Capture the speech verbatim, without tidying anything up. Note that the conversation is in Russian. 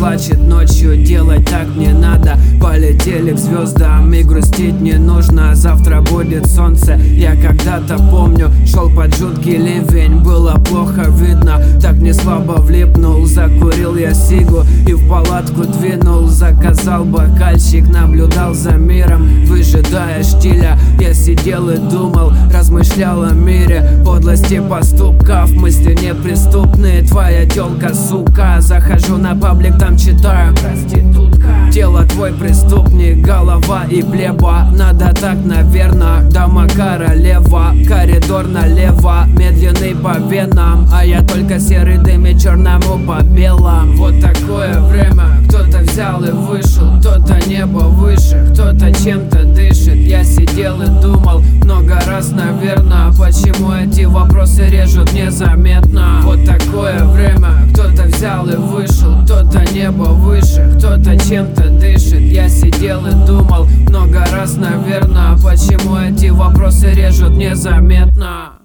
плачет ночью, делать так не надо. Полетели к звездам и грустить не нужно. Завтра будет солнце, я когда-то помню, шел под жуткий ливень, было плохо видно. Так не слабо влипнул, закурил я сигу и в палатку двинул. Заказал бокальчик, наблюдал за миром, выжидая штиля. Я сидел и думал, размышлял о мире, подлости поступков, мысли неприступные. Твоя тёлка, сука, захожу на паблик, там читаю: проститутка. Тело твой преступник, голова и плеба. Надо так, наверно, дама королева. Коридор налево, медленный по венам, а я только серый дым и черному по белым. Вот такое время, кто-то взял и вышел, кто-то небо выше, кто-то чем-то дышит. Я сидел и думал много раз, наверно, почему эти вопросы режут незаметно. Вот такое время, кто-то взял и вышел, кто-то небо выше, кто-то чем-то дышит. Я сидел и думал много раз, наверно, почему эти вопросы режут незаметно.